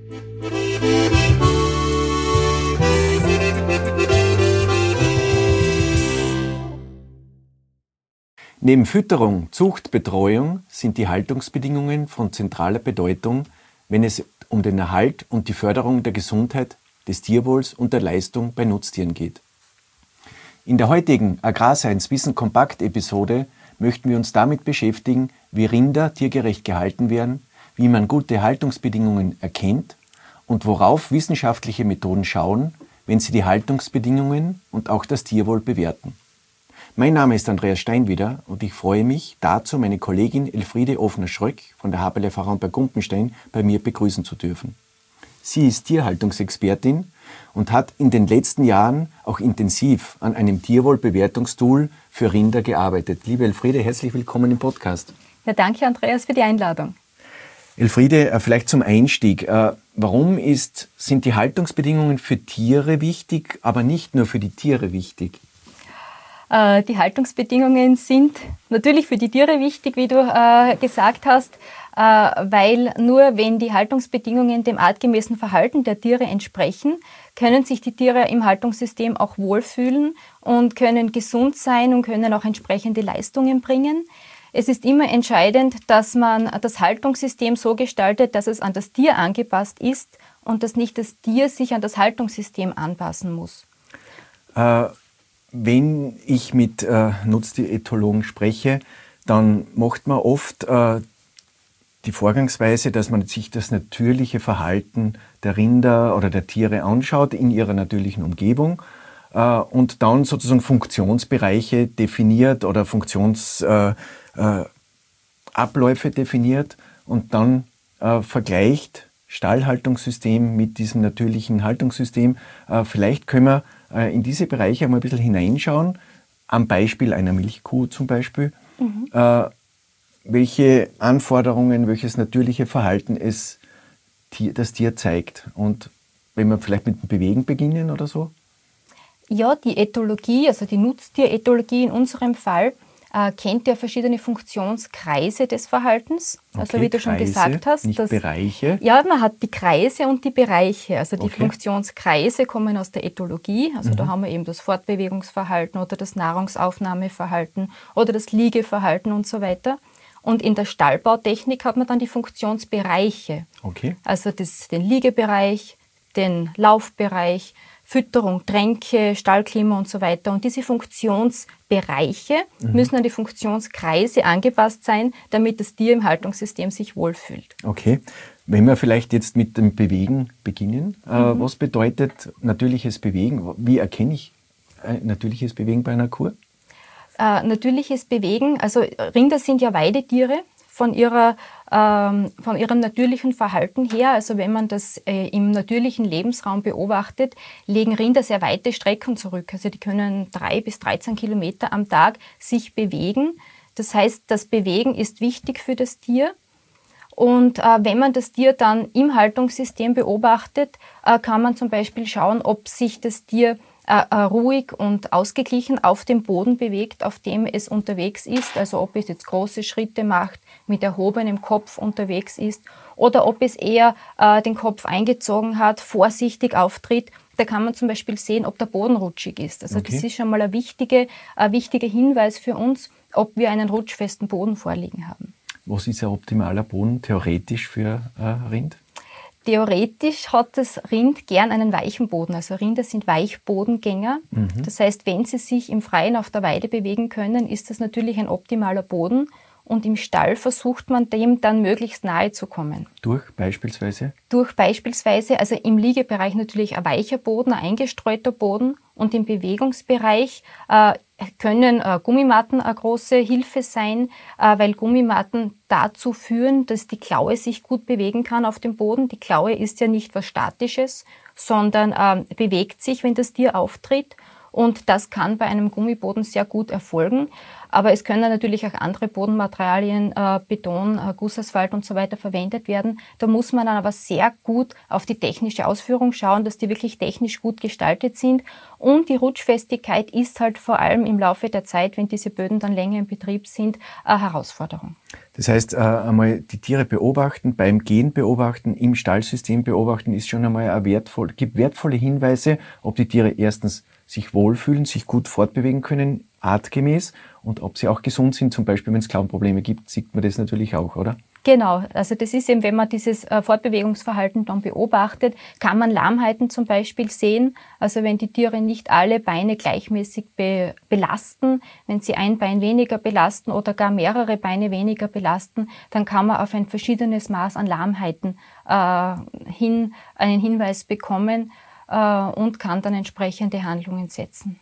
Neben Fütterung, Zucht, Betreuung sind die Haltungsbedingungen von zentraler Bedeutung, wenn es um den Erhalt und die Förderung der Gesundheit, des Tierwohls und der Leistung bei Nutztieren geht. In der heutigen Agrarscience Wissen Kompakt Episode möchten wir uns damit beschäftigen, wie Rinder tiergerecht gehalten werden, wie man gute Haltungsbedingungen erkennt und worauf wissenschaftliche Methoden schauen, wenn sie die Haltungsbedingungen und auch das Tierwohl bewerten. Mein Name ist Andreas Steinwieder und ich freue mich, dazu meine Kollegin Elfriede Ofner-Schröck von der HBLFH bei Gumpenstein bei mir begrüßen zu dürfen. Sie ist Tierhaltungsexpertin und hat in den letzten Jahren auch intensiv an einem Tierwohlbewertungstool für Rinder gearbeitet. Liebe Elfriede, herzlich willkommen im Podcast. Ja, danke Andreas für die Einladung. Elfriede, vielleicht zum Einstieg. Warum sind die Haltungsbedingungen für Tiere wichtig, aber nicht nur für die Tiere wichtig? Die Haltungsbedingungen sind natürlich für die Tiere wichtig, wie du gesagt hast, weil nur wenn die Haltungsbedingungen dem artgemäßen Verhalten der Tiere entsprechen, können sich die Tiere im Haltungssystem auch wohlfühlen und können gesund sein und können auch entsprechende Leistungen bringen. Es ist immer entscheidend, dass man das Haltungssystem so gestaltet, dass es an das Tier angepasst ist und dass nicht das Tier sich an das Haltungssystem anpassen muss. Wenn ich mit Nutztieretologen spreche, dann macht man oft die Vorgangsweise, dass man sich das natürliche Verhalten der Rinder oder der Tiere anschaut in ihrer natürlichen Umgebung und dann sozusagen Funktionsbereiche definiert oder Funktionsabläufe definiert und dann vergleicht Stallhaltungssystem mit diesem natürlichen Haltungssystem. Vielleicht können wir in diese Bereiche einmal ein bisschen hineinschauen, am Beispiel einer Milchkuh zum Beispiel, welche Anforderungen, welches natürliche Verhalten das Tier zeigt. Und wenn wir vielleicht mit dem Bewegen beginnen oder so? Ja, die Ethologie, also die Nutztierethologie in unserem Fall, kennt ja verschiedene Funktionskreise des Verhaltens. Okay, also wie du schon Kreise, gesagt hast. Nicht Bereiche. Ja, man hat die Kreise und die Bereiche. Also die Funktionskreise kommen aus der Ethologie. Also da haben wir eben das Fortbewegungsverhalten oder das Nahrungsaufnahmeverhalten oder das Liegeverhalten und so weiter. Und in der Stallbautechnik hat man dann die Funktionsbereiche. Okay. Also den Liegebereich, den Laufbereich, Fütterung, Tränke, Stallklima und so weiter. Und diese Funktionsbereiche müssen an die Funktionskreise angepasst sein, damit das Tier im Haltungssystem sich wohlfühlt. Okay. Wenn wir vielleicht jetzt mit dem Bewegen beginnen, was bedeutet natürliches Bewegen? Wie erkenne ich natürliches Bewegen bei einer Kuh? Natürliches Bewegen, also Rinder sind ja Weidetiere von ihrem natürlichen Verhalten her. Also wenn man das im natürlichen Lebensraum beobachtet, legen Rinder sehr weite Strecken zurück. Also die können 3 bis 13 Kilometer am Tag sich bewegen. Das heißt, das Bewegen ist wichtig für das Tier. Und wenn man das Tier dann im Haltungssystem beobachtet, kann man zum Beispiel schauen, ob sich das Tier ruhig und ausgeglichen auf dem Boden bewegt, auf dem es unterwegs ist. Also ob es jetzt große Schritte macht, mit erhobenem Kopf unterwegs ist oder ob es eher den Kopf eingezogen hat, vorsichtig auftritt. Da kann man zum Beispiel sehen, ob der Boden rutschig ist. Also das ist schon mal ein wichtiger Hinweis für uns, ob wir einen rutschfesten Boden vorliegen haben. Was ist ein optimaler Boden theoretisch für Rind? Theoretisch hat das Rind gern einen weichen Boden. Also Rinder sind Weichbodengänger. Das heißt, wenn sie sich im Freien auf der Weide bewegen können, ist das natürlich ein optimaler Boden. Und im Stall versucht man dem dann möglichst nahe zu kommen. Durch beispielsweise? Also im Liegebereich natürlich ein weicher Boden, ein eingestreuter Boden. Und im Bewegungsbereich können Gummimatten eine große Hilfe sein, weil Gummimatten dazu führen, dass die Klaue sich gut bewegen kann auf dem Boden. Die Klaue ist ja nicht was Statisches, sondern bewegt sich, wenn das Tier auftritt. Und das kann bei einem Gummiboden sehr gut erfolgen. Aber es können natürlich auch andere Bodenmaterialien, Beton, Gussasphalt und so weiter verwendet werden. Da muss man dann aber sehr gut auf die technische Ausführung schauen, dass die wirklich technisch gut gestaltet sind. Und die Rutschfestigkeit ist halt vor allem im Laufe der Zeit, wenn diese Böden dann länger in Betrieb sind, eine Herausforderung. Das heißt, einmal die Tiere beobachten, beim Gehen beobachten, im Stallsystem beobachten, ist schon einmal gibt wertvolle Hinweise, ob die Tiere erstens sich wohlfühlen, sich gut fortbewegen können, artgemäß, und ob sie auch gesund sind. Zum Beispiel, wenn es Klauenprobleme gibt, sieht man das natürlich auch, oder? Genau, also das ist eben, wenn man dieses Fortbewegungsverhalten dann beobachtet, kann man Lahmheiten zum Beispiel sehen. Also wenn die Tiere nicht alle Beine gleichmäßig belasten, wenn sie ein Bein weniger belasten oder gar mehrere Beine weniger belasten, dann kann man auf ein verschiedenes Maß an Lahmheiten einen Hinweis bekommen und kann dann entsprechende Handlungen setzen.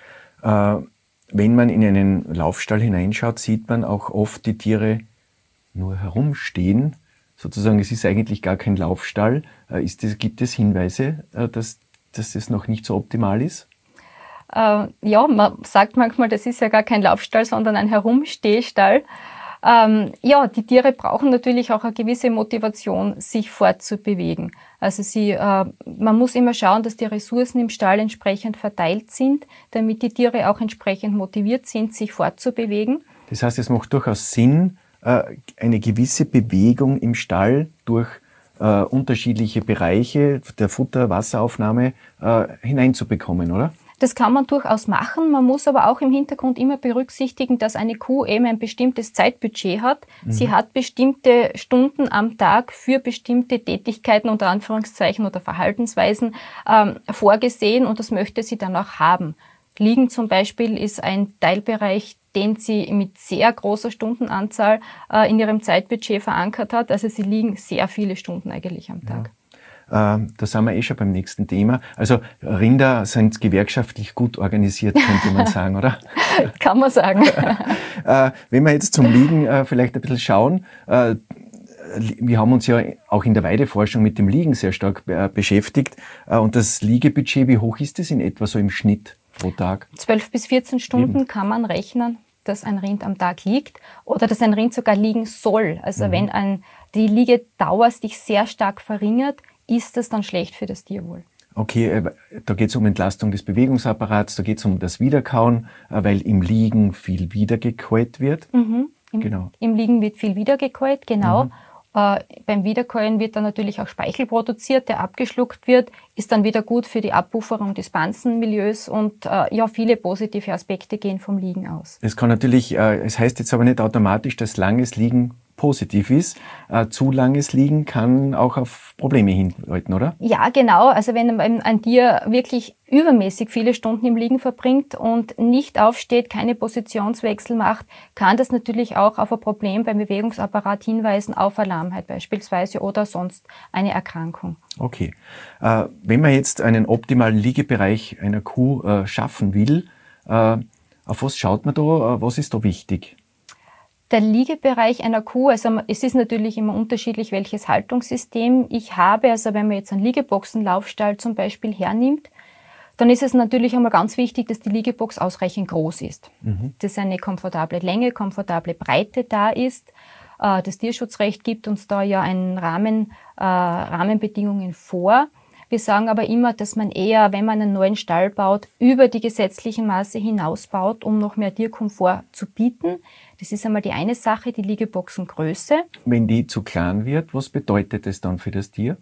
Wenn man in einen Laufstall hineinschaut, sieht man auch oft die Tiere nur herumstehen. Sozusagen, es ist eigentlich gar kein Laufstall. Gibt es Hinweise, dass das noch nicht so optimal ist? Ja, man sagt manchmal, das ist ja gar kein Laufstall, sondern ein Herumstehstall. Ja, die Tiere brauchen natürlich auch eine gewisse Motivation, sich fortzubewegen. Also man muss immer schauen, dass die Ressourcen im Stall entsprechend verteilt sind, damit die Tiere auch entsprechend motiviert sind, sich fortzubewegen. Das heißt, es macht durchaus Sinn, eine gewisse Bewegung im Stall durch unterschiedliche Bereiche der Futter-, Wasseraufnahme hineinzubekommen, oder? Das kann man durchaus machen. Man muss aber auch im Hintergrund immer berücksichtigen, dass eine Kuh eben ein bestimmtes Zeitbudget hat. Mhm. Sie hat bestimmte Stunden am Tag für bestimmte Tätigkeiten, unter Anführungszeichen, oder Verhaltensweisen vorgesehen, und das möchte sie dann auch haben. Liegen zum Beispiel ist ein Teilbereich, den sie mit sehr großer Stundenanzahl in ihrem Zeitbudget verankert hat. Also sie liegen sehr viele Stunden eigentlich am Tag. Ja. Da sind wir schon beim nächsten Thema. Also Rinder sind gewerkschaftlich gut organisiert, könnte man sagen, oder? Kann man sagen. Wenn wir jetzt zum Liegen vielleicht ein bisschen schauen, wir haben uns ja auch in der Weideforschung mit dem Liegen sehr stark beschäftigt. Und das Liegebudget, wie hoch ist das in etwa so im Schnitt pro Tag? 12 bis 14 Stunden kann man rechnen, dass ein Rind am Tag liegt oder dass ein Rind sogar liegen soll. Also wenn die Liegedauer sich sehr stark verringert, ist das dann schlecht für das Tierwohl. Okay, da geht es um Entlastung des Bewegungsapparats, da geht es um das Wiederkauen, weil im Liegen viel wiedergekäut wird. Genau. Im Liegen wird viel wiedergekäut, genau. Beim Wiederkäuen wird dann natürlich auch Speichel produziert, der abgeschluckt wird, ist dann wieder gut für die Abpufferung des Banzenmilieus und viele positive Aspekte gehen vom Liegen aus. Es kann natürlich, es heißt jetzt aber nicht automatisch, dass langes Liegen positiv ist. Zu langes Liegen kann auch auf Probleme hindeuten, oder? Ja, genau. Also wenn ein Tier wirklich übermäßig viele Stunden im Liegen verbringt und nicht aufsteht, keine Positionswechsel macht, kann das natürlich auch auf ein Problem beim Bewegungsapparat hinweisen, auf eine Lahmheit beispielsweise oder sonst eine Erkrankung. Okay. Wenn man jetzt einen optimalen Liegebereich einer Kuh schaffen will, auf was schaut man da? Was ist da wichtig? Der Liegebereich einer Kuh, also es ist natürlich immer unterschiedlich, welches Haltungssystem ich habe. Also wenn man jetzt einen Liegeboxenlaufstall zum Beispiel hernimmt, dann ist es natürlich einmal ganz wichtig, dass die Liegebox ausreichend groß ist. Dass eine komfortable Länge, komfortable Breite da ist. Das Tierschutzrecht gibt uns da ja einen Rahmenbedingungen vor. Wir sagen aber immer, dass man eher, wenn man einen neuen Stall baut, über die gesetzlichen Maße hinaus baut, um noch mehr Tierkomfort zu bieten. Das ist einmal die eine Sache, die Liegeboxengröße. Wenn die zu klein wird, was bedeutet das dann für das Tier?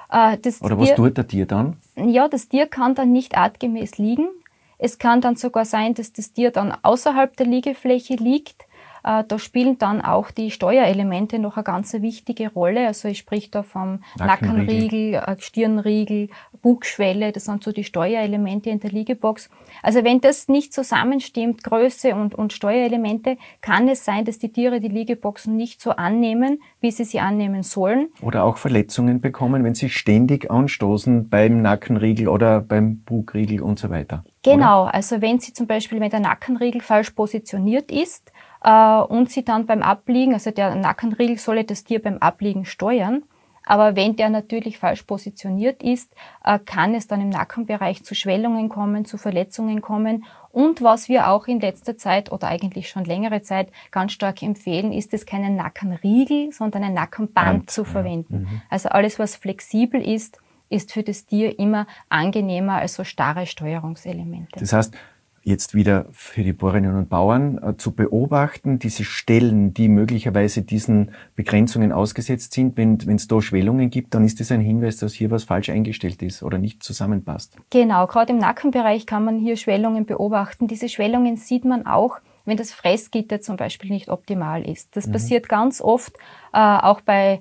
Was tut der Tier dann? Ja, das Tier kann dann nicht artgemäß liegen. Es kann dann sogar sein, dass das Tier dann außerhalb der Liegefläche liegt. Da spielen dann auch die Steuerelemente noch eine ganz wichtige Rolle. Also ich spreche da vom Nackenriegel, Stirnriegel, Bugschwelle. Das sind so die Steuerelemente in der Liegebox. Also wenn das nicht zusammenstimmt, Größe und Steuerelemente, kann es sein, dass die Tiere die Liegeboxen nicht so annehmen, wie sie annehmen sollen. Oder auch Verletzungen bekommen, wenn sie ständig anstoßen beim Nackenriegel oder beim Bugriegel und so weiter. Genau, oder? Also wenn der Nackenriegel falsch positioniert ist, und sie dann beim Abliegen, also der Nackenriegel solle das Tier beim Abliegen steuern, Aber wenn der natürlich falsch positioniert ist, kann es dann im Nackenbereich zu Schwellungen kommen, zu Verletzungen kommen. Und was wir auch in letzter Zeit oder eigentlich schon längere Zeit ganz stark empfehlen, ist es keinen Nackenriegel, sondern ein Nackenband zu verwenden. Ja. Also alles, was flexibel ist für das Tier immer angenehmer als so starre Steuerungselemente. Das heißt, jetzt wieder für die Bäuerinnen und Bauern zu beobachten, diese Stellen, die möglicherweise diesen Begrenzungen ausgesetzt sind, wenn es da Schwellungen gibt, dann ist das ein Hinweis, dass hier was falsch eingestellt ist oder nicht zusammenpasst. Genau, gerade im Nackenbereich kann man hier Schwellungen beobachten. Diese Schwellungen sieht man auch, wenn das Fressgitter zum Beispiel nicht optimal ist. Das passiert ganz oft, auch bei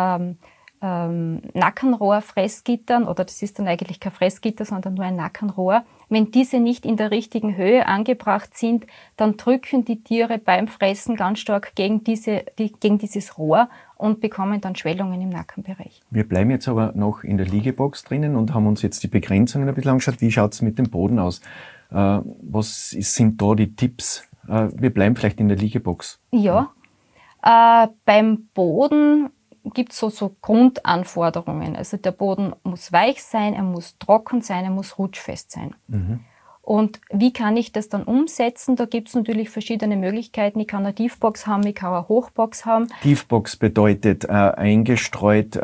Nackenrohr-Fressgittern, oder das ist dann eigentlich kein Fressgitter, sondern nur ein Nackenrohr. Wenn diese nicht in der richtigen Höhe angebracht sind, dann drücken die Tiere beim Fressen ganz stark gegen dieses Rohr und bekommen dann Schwellungen im Nackenbereich. Wir bleiben jetzt aber noch in der Liegebox drinnen und haben uns jetzt die Begrenzungen ein bisschen angeschaut. Wie schaut es mit dem Boden aus? Was sind da die Tipps? Wir bleiben vielleicht in der Liegebox. Ja, beim Boden gibt es so Grundanforderungen. Also der Boden muss weich sein, er muss trocken sein, er muss rutschfest sein. Und wie kann ich das dann umsetzen? Da gibt es natürlich verschiedene Möglichkeiten. Ich kann eine Tiefbox haben, ich kann eine Hochbox haben. Tiefbox bedeutet eingestreut,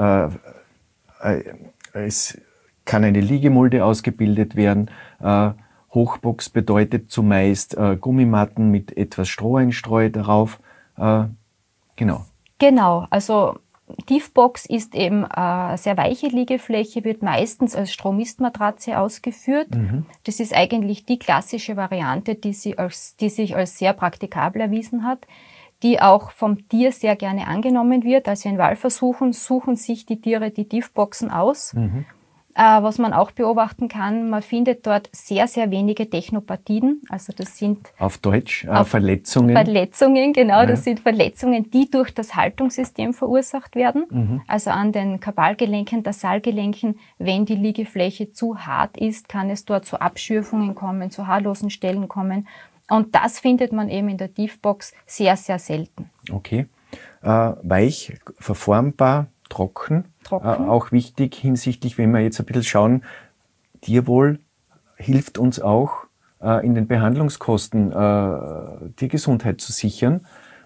es kann eine Liegemulde ausgebildet werden. Hochbox bedeutet zumeist Gummimatten mit etwas Stroheinstreu darauf. Genau. Genau, also Tiefbox ist eben eine sehr weiche Liegefläche, wird meistens als Stromistmatratze ausgeführt. Das ist eigentlich die klassische Variante, die sich als sehr praktikabel erwiesen hat, die auch vom Tier sehr gerne angenommen wird. Also in Wahlversuchen suchen sich die Tiere die Tiefboxen aus. Was man auch beobachten kann, man findet dort sehr, sehr wenige Technopathien. Also das sind auf Deutsch Verletzungen. Verletzungen, genau. Ja. Das sind Verletzungen, die durch das Haltungssystem verursacht werden. Also an den Kabalgelenken, Tarsalgelenken. Wenn die Liegefläche zu hart ist, kann es dort zu Abschürfungen kommen, zu haarlosen Stellen kommen. Und das findet man eben in der Tiefbox sehr, sehr selten. Okay. Weich, verformbar, trocken. Auch wichtig hinsichtlich, wenn wir jetzt ein bisschen schauen, Tierwohl hilft uns auch in den Behandlungskosten Tiergesundheit zu sichern.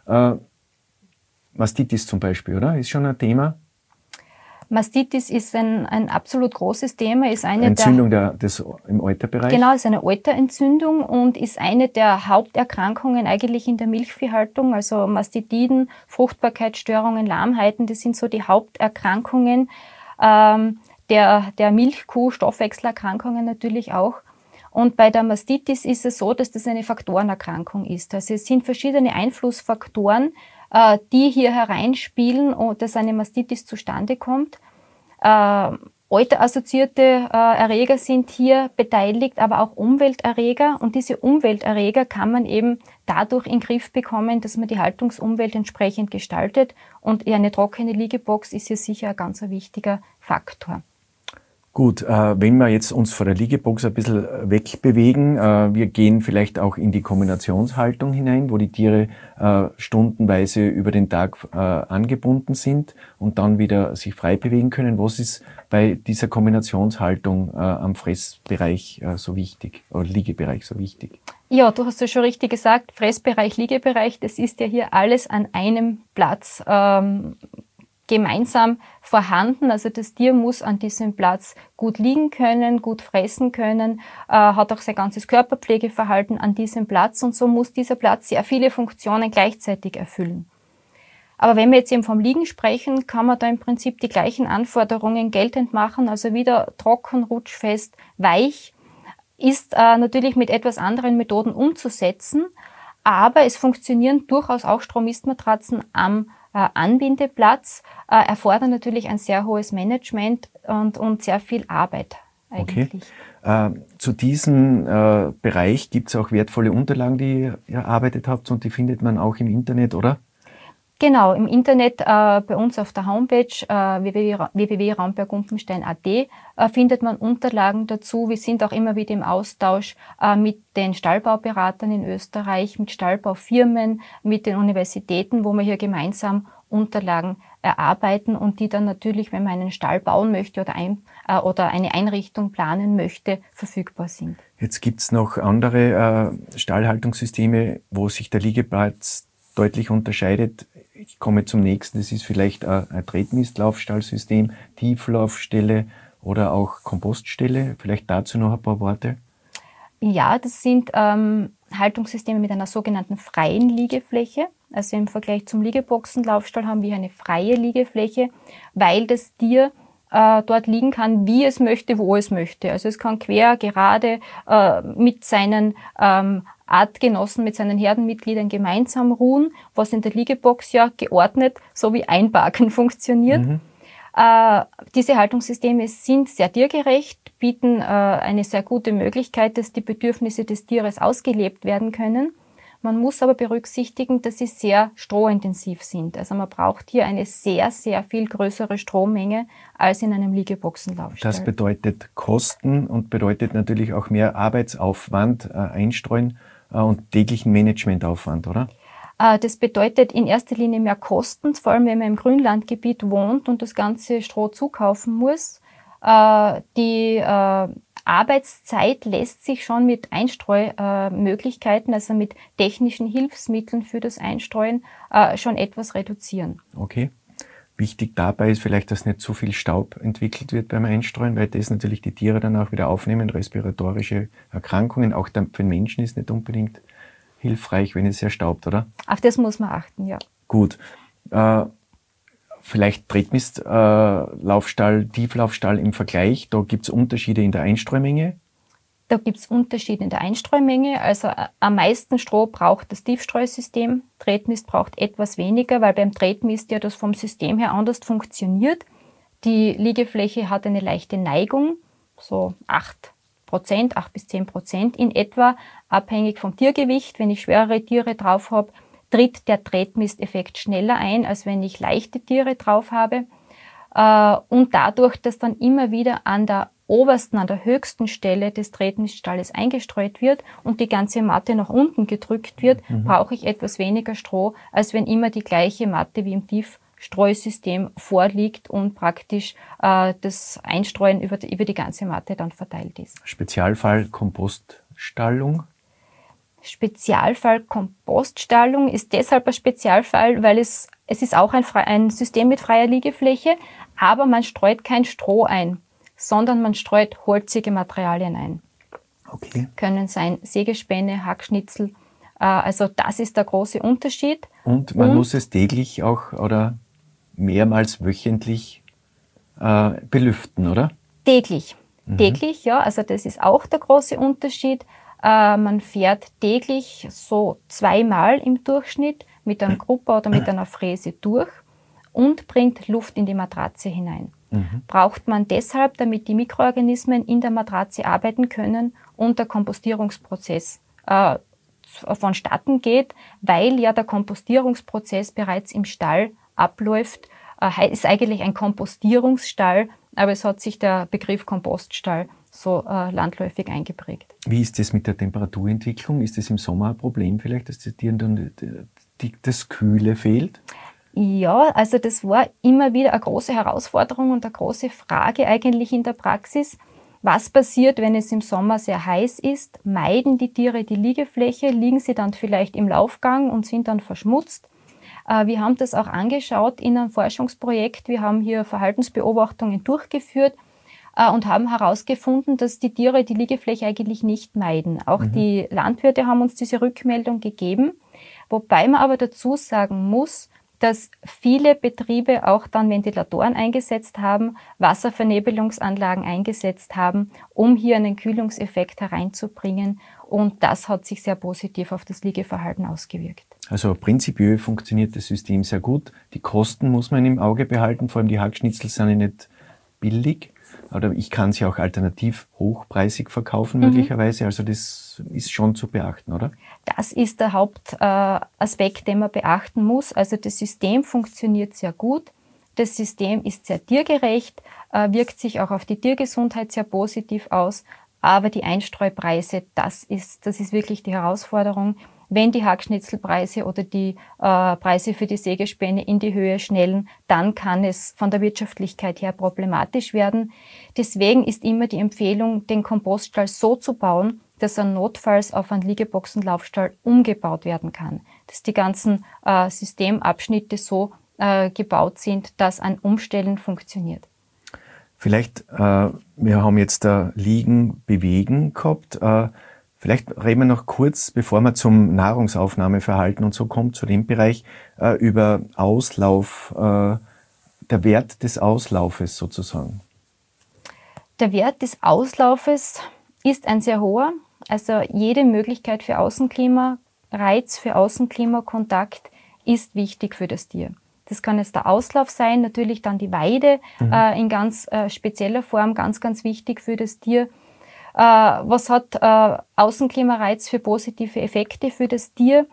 Mastitis zum Beispiel, oder? Ist schon ein Thema? Mastitis ist ein absolut großes Thema. Ist eine Entzündung im Alterbereich? Genau, ist eine Alterentzündung und ist eine der Haupterkrankungen eigentlich in der Milchviehhaltung. Also Mastitiden, Fruchtbarkeitsstörungen, Lahmheiten, das sind so die Haupterkrankungen der Milchkuh, Stoffwechselerkrankungen natürlich auch. Und bei der Mastitis ist es so, dass das eine Faktorenerkrankung ist. Also es sind verschiedene Einflussfaktoren, die hier hereinspielen, dass eine Mastitis zustande kommt. Alterassoziierte Erreger sind hier beteiligt, aber auch Umwelterreger. Und diese Umwelterreger kann man eben dadurch in den Griff bekommen, dass man die Haltungsumwelt entsprechend gestaltet. Und eine trockene Liegebox ist hier sicher ein ganz wichtiger Faktor. Gut, wenn wir jetzt uns von der Liegebox ein bisschen wegbewegen, wir gehen vielleicht auch in die Kombinationshaltung hinein, wo die Tiere stundenweise über den Tag angebunden sind und dann wieder sich frei bewegen können. Was ist bei dieser Kombinationshaltung am Fressbereich so wichtig oder Liegebereich so wichtig? Ja, du hast ja schon richtig gesagt, Fressbereich, Liegebereich, das ist ja hier alles an einem Platz gemeinsam vorhanden. Also das Tier muss an diesem Platz gut liegen können, gut fressen können, hat auch sein ganzes Körperpflegeverhalten an diesem Platz und so muss dieser Platz sehr viele Funktionen gleichzeitig erfüllen. Aber wenn wir jetzt eben vom Liegen sprechen, kann man da im Prinzip die gleichen Anforderungen geltend machen, also wieder trocken, rutschfest, weich, ist natürlich mit etwas anderen Methoden umzusetzen, aber es funktionieren durchaus auch Stromistmatratzen am Anbindeplatz, erfordern natürlich ein sehr hohes Management und sehr viel Arbeit eigentlich. Okay. Zu diesem Bereich gibt es auch wertvolle Unterlagen, die ihr erarbeitet habt und die findet man auch im Internet, oder? Genau, im Internet bei uns auf der Homepage www.raumberg-gumpenstein.at findet man Unterlagen dazu. Wir sind auch immer wieder im Austausch mit den Stallbauberatern in Österreich, mit Stallbaufirmen, mit den Universitäten, wo wir hier gemeinsam Unterlagen erarbeiten und die dann natürlich, wenn man einen Stall bauen möchte oder eine Einrichtung planen möchte, verfügbar sind. Jetzt gibt's noch andere Stallhaltungssysteme, wo sich der Liegeplatz deutlich unterscheidet. Ich komme zum nächsten, das ist vielleicht ein Tretmistlaufstallsystem, Tieflaufstelle oder auch Kompoststelle. Vielleicht dazu noch ein paar Worte. Ja, das sind Haltungssysteme mit einer sogenannten freien Liegefläche. Also im Vergleich zum Liegeboxenlaufstall haben wir eine freie Liegefläche, weil das Tier dort liegen kann, wie es möchte, wo es möchte. Also es kann quer, gerade mit seinen Artgenossen, mit seinen Herdenmitgliedern gemeinsam ruhen, was in der Liegebox ja geordnet sowie einparken funktioniert. Diese Haltungssysteme sind sehr tiergerecht, bieten eine sehr gute Möglichkeit, dass die Bedürfnisse des Tieres ausgelebt werden können. Man muss aber berücksichtigen, dass sie sehr strohintensiv sind. Also man braucht hier eine sehr, sehr viel größere Strommenge als in einem Liegeboxenlaufstall. Das bedeutet Kosten und bedeutet natürlich auch mehr Arbeitsaufwand, Einstreuen und täglichen Managementaufwand, oder? Das bedeutet in erster Linie mehr Kosten, vor allem wenn man im Grünlandgebiet wohnt und das ganze Stroh zukaufen muss. Die Arbeitszeit lässt sich schon mit Einstreumöglichkeiten, also mit technischen Hilfsmitteln für das Einstreuen, schon etwas reduzieren. Okay. Wichtig dabei ist vielleicht, dass nicht zu viel Staub entwickelt wird beim Einstreuen, weil das natürlich die Tiere dann auch wieder aufnehmen, respiratorische Erkrankungen. Auch für den Menschen ist nicht unbedingt hilfreich, wenn es sehr staubt, oder? Auf das muss man achten, ja. Gut. Vielleicht Tretmistlaufstall, Tieflaufstall im Vergleich. Da gibt es Unterschiede in der Einstreumenge. Da gibt es Unterschiede in der Einstreumenge. Also am meisten Stroh braucht das Tiefstreusystem. Tretmist braucht etwas weniger, weil beim Tretmist ja das vom System her anders funktioniert. Die Liegefläche hat eine leichte Neigung, so 8 bis 10% in etwa, abhängig vom Tiergewicht. Wenn ich schwerere Tiere drauf habe, tritt der Tretmisteffekt schneller ein, als wenn ich leichte Tiere drauf habe. Und dadurch, dass dann immer wieder an der höchsten Stelle des Tretmiststalles eingestreut wird und die ganze Matte nach unten gedrückt wird, brauche ich etwas weniger Stroh, als wenn immer die gleiche Matte wie im Tiefstreusystem vorliegt und praktisch das Einstreuen über die ganze Matte dann verteilt ist. Spezialfall Kompoststallung. Spezialfall Kompoststallung ist deshalb ein Spezialfall, weil es ist auch ein System mit freier Liegefläche, aber man streut kein Stroh ein, sondern man streut holzige Materialien ein. Okay. Können sein Sägespäne, Hackschnitzel, also das ist der große Unterschied. Und man muss es täglich auch oder mehrmals wöchentlich belüften, oder? Täglich, ja, also das ist auch der große Unterschied. Man fährt täglich so 2-mal im Durchschnitt mit einem Grupper oder mit einer Fräse durch und bringt Luft in die Matratze hinein. Braucht man deshalb, damit die Mikroorganismen in der Matratze arbeiten können und der Kompostierungsprozess vonstatten geht, weil ja der Kompostierungsprozess bereits im Stall abläuft. Ist eigentlich ein Kompostierungsstall, aber es hat sich der Begriff Kompoststall so landläufig eingeprägt. Wie ist das mit der Temperaturentwicklung? Ist das im Sommer ein Problem vielleicht, dass den Tieren dann das Kühle fehlt? Ja, also das war immer wieder eine große Herausforderung und eine große Frage eigentlich in der Praxis. Was passiert, wenn es im Sommer sehr heiß ist? Meiden die Tiere die Liegefläche? Liegen sie dann vielleicht im Laufgang und sind dann verschmutzt? Wir haben das auch angeschaut in einem Forschungsprojekt. Wir haben hier Verhaltensbeobachtungen durchgeführt und haben herausgefunden, dass die Tiere die Liegefläche eigentlich nicht meiden. Auch die Landwirte haben uns diese Rückmeldung gegeben, wobei man aber dazu sagen muss, dass viele Betriebe auch dann Ventilatoren eingesetzt haben, Wasservernebelungsanlagen eingesetzt haben, um hier einen Kühlungseffekt hereinzubringen. Und das hat sich sehr positiv auf das Liegeverhalten ausgewirkt. Also prinzipiell funktioniert das System sehr gut. Die Kosten muss man im Auge behalten, vor allem die Hackschnitzel sind ja nicht billig. Oder ich kann sie auch alternativ hochpreisig verkaufen möglicherweise. Also das ist schon zu beachten, oder? Das ist der Hauptaspekt, den man beachten muss. Also das System funktioniert sehr gut. Das System ist sehr tiergerecht, wirkt sich auch auf die Tiergesundheit sehr positiv aus. Aber die Einstreupreise, das ist wirklich die Herausforderung. wenn die Hackschnitzelpreise oder die Preise für die Sägespäne in die Höhe schnellen, dann kann es von der Wirtschaftlichkeit her problematisch werden. Deswegen ist immer die Empfehlung, den Kompoststall so zu bauen, dass er notfalls auf einen Liegeboxenlaufstall umgebaut werden kann. Dass die ganzen Systemabschnitte so gebaut sind, dass ein Umstellen funktioniert. Vielleicht, wir haben jetzt da Liegen, Bewegen gehabt. Vielleicht reden wir noch kurz, bevor wir zum Nahrungsaufnahmeverhalten und so kommt, zu dem Bereich, über Auslauf, der Wert des Auslaufes sozusagen. Der Wert des Auslaufes ist ein sehr hoher. Also jede Möglichkeit für Außenklimareiz, für Außenklimakontakt ist wichtig für das Tier. Das kann jetzt der Auslauf sein, natürlich dann die Weide in ganz spezieller Form, ganz, ganz wichtig für das Tier. Was hat Außenklimareiz für positive Effekte für das Tier?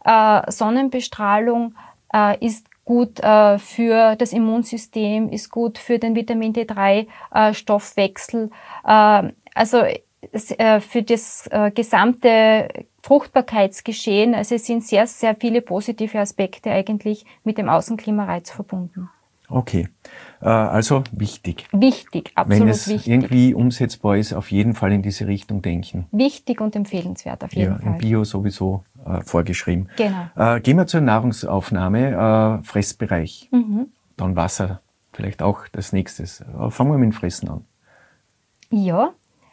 Sonnenbestrahlung ist gut für das Immunsystem, ist gut für den Vitamin D3-Stoffwechsel. Also für das gesamte Fruchtbarkeitsgeschehen. Also es sind sehr, sehr viele positive Aspekte eigentlich mit dem Außenklimareiz verbunden. Okay, also wichtig. Wichtig, absolut Wenn es wichtig. irgendwie umsetzbar ist, auf jeden Fall in diese Richtung denken. Wichtig und empfehlenswert auf jeden Fall. Im Bio sowieso vorgeschrieben. Genau. Gehen wir zur Nahrungsaufnahme, Fressbereich. Dann Wasser, vielleicht auch das nächste. Fangen wir mit dem Fressen an. Ja,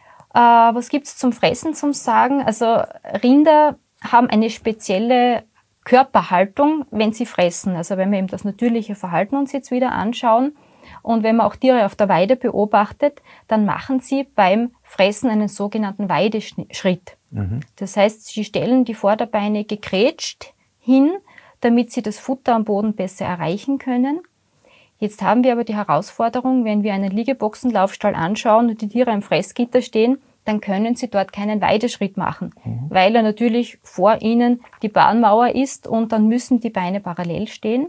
was gibt's zum Fressen zum Sagen? Also Rinder haben eine spezielle Körperhaltung, wenn sie fressen. Also wenn wir eben das natürliche Verhalten uns jetzt wieder anschauen und wenn man auch Tiere auf der Weide beobachtet, dann machen sie beim Fressen einen sogenannten Weideschritt. Das heißt, sie stellen die Vorderbeine gegrätscht hin, damit sie das Futter am Boden besser erreichen können. Jetzt haben wir aber die Herausforderung, wenn wir einen Liegeboxenlaufstall anschauen und die Tiere am Fressgitter stehen, dann können sie dort keinen Weideschritt machen, weil er natürlich vor ihnen die Bahnmauer ist und dann müssen die Beine parallel stehen.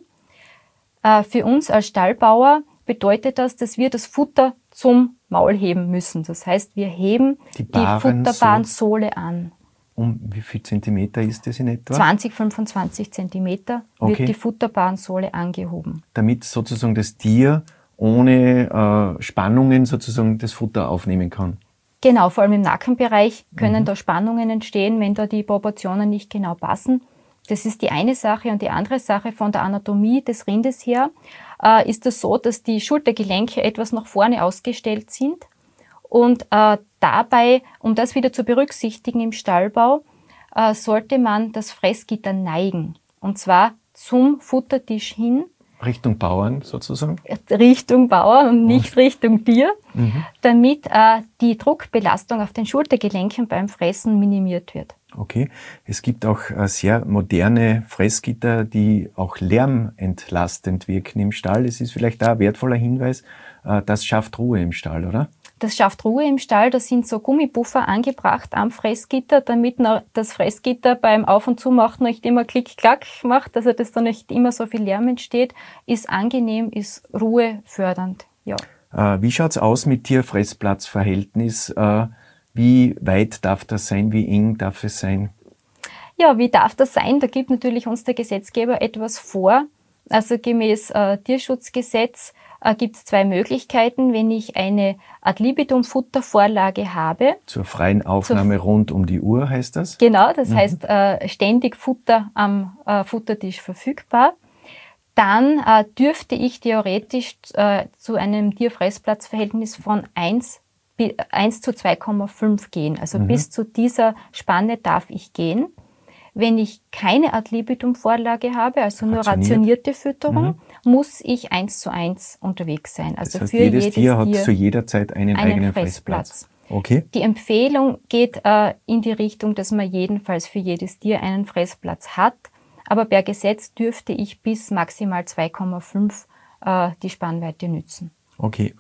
Für uns als Stallbauer bedeutet das, dass wir das Futter zum Maul heben müssen. Das heißt, wir heben die Futterbahnsohle an. Um wie viel Zentimeter ist das in etwa? 20, 25 Zentimeter wird die Futterbahnsohle angehoben. Damit sozusagen das Tier ohne Spannungen sozusagen das Futter aufnehmen kann. Genau, vor allem im Nackenbereich können da Spannungen entstehen, wenn da die Proportionen nicht genau passen. Das ist die eine Sache. Und die andere Sache von der Anatomie des Rindes her ist es so, dass die Schultergelenke etwas nach vorne ausgestellt sind. Und dabei, um das wieder zu berücksichtigen im Stallbau, sollte man das Fressgitter neigen. Und zwar zum Futtertisch hin. Richtung Bauern sozusagen? Richtung Bauern und nicht Richtung Tier, damit die Druckbelastung auf den Schultergelenken beim Fressen minimiert wird. Okay. Es gibt auch sehr moderne Fressgitter, die auch lärmentlastend wirken im Stall. Es ist vielleicht da ein wertvoller Hinweis, das schafft Ruhe im Stall, oder? Das schafft Ruhe im Stall. Da sind so Gummipuffer angebracht am Fressgitter, damit das Fressgitter beim Auf- und Zumachen nicht immer Klick-Klack macht, also dass da nicht immer so viel Lärm entsteht. Ist angenehm, ist ruhefördernd. Ja. Wie schaut's aus mit Tier-Fressplatz-Verhältnis? Wie weit darf das sein? Wie eng darf es sein? Ja, wie darf das sein? Da gibt natürlich uns der Gesetzgeber etwas vor. Also gemäß Tierschutzgesetz gibt es zwei Möglichkeiten, wenn ich eine Ad libitum Futtervorlage habe. Zur freien Aufnahme rund um die Uhr heißt das? Genau, das heißt ständig Futter am Futtertisch verfügbar. Dann dürfte ich theoretisch zu einem Tierfressplatzverhältnis von 1 zu 2,5 gehen. Also bis zu dieser Spanne darf ich gehen. Wenn ich keine Ad libitum Vorlage habe, also nur rationierte Fütterung, muss ich 1:1 unterwegs sein. Also das heißt, für jedes Tier hat zu jeder Zeit einen eigenen Fressplatz. Okay. Die Empfehlung geht in die Richtung, dass man jedenfalls für jedes Tier einen Fressplatz hat. Aber per Gesetz dürfte ich bis maximal 2,5 die Spannweite nützen. Okay.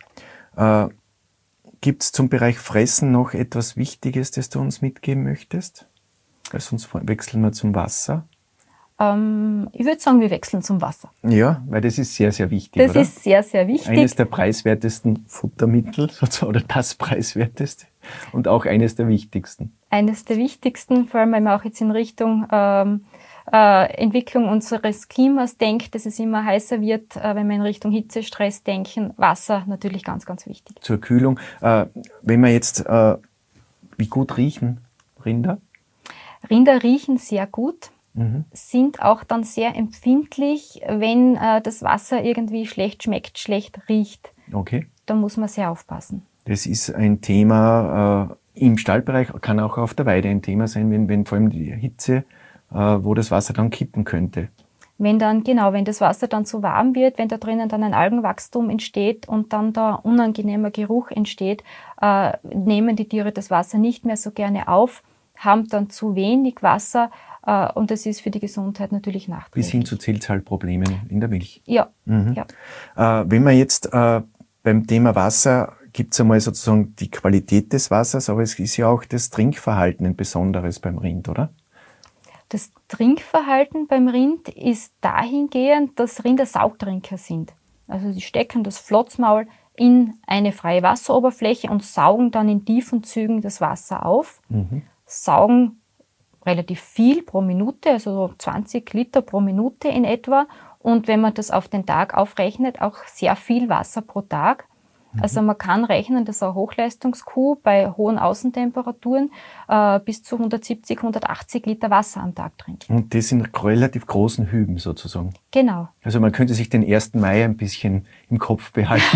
Gibt es zum Bereich Fressen noch etwas Wichtiges, das du uns mitgeben möchtest? Sonst wechseln wir zum Wasser. Ich würde sagen, wir wechseln zum Wasser. Ja, weil das ist sehr, sehr wichtig, Das oder? ist sehr, sehr wichtig. Eines der preiswertesten Futtermittel, sozusagen, oder das preiswerteste und auch eines der wichtigsten. Eines der wichtigsten, vor allem wenn man auch jetzt in Richtung Entwicklung unseres Klimas denkt, dass es immer heißer wird, wenn wir in Richtung Hitzestress denken. Wasser natürlich ganz, ganz wichtig. Zur Kühlung. Wenn wir jetzt, wie gut riechen Rinder? Rinder riechen sehr gut, sind auch dann sehr empfindlich, wenn das Wasser irgendwie schlecht schmeckt, schlecht riecht. Okay. Da muss man sehr aufpassen. Das ist ein Thema im Stallbereich, kann auch auf der Weide ein Thema sein, wenn vor allem die Hitze, wo das Wasser dann kippen könnte. Wenn das Wasser dann zu warm wird, wenn da drinnen dann ein Algenwachstum entsteht und dann da unangenehmer Geruch entsteht, nehmen die Tiere das Wasser nicht mehr so gerne auf, haben dann zu wenig Wasser und das ist für die Gesundheit natürlich nachträglich. Bis hin zu Zellzahlproblemen in der Milch. Ja. Ja. Wenn man jetzt beim Thema Wasser, gibt es einmal sozusagen die Qualität des Wassers, aber es ist ja auch das Trinkverhalten ein besonderes beim Rind, oder? Das Trinkverhalten beim Rind ist dahingehend, dass Rinder Saugtrinker sind. Also sie stecken das Flotzmaul in eine freie Wasseroberfläche und saugen dann in tiefen Zügen das Wasser auf. Saugen relativ viel pro Minute, also so 20 Liter pro Minute in etwa. Und wenn man das auf den Tag aufrechnet, auch sehr viel Wasser pro Tag. Also man kann rechnen, dass eine Hochleistungskuh bei hohen Außentemperaturen bis zu 170, 180 Liter Wasser am Tag trinkt. Und das in relativ großen Hüben sozusagen. Genau. Also man könnte sich den 1. Mai ein bisschen im Kopf behalten.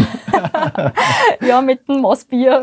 Ja, mit dem Mossbier.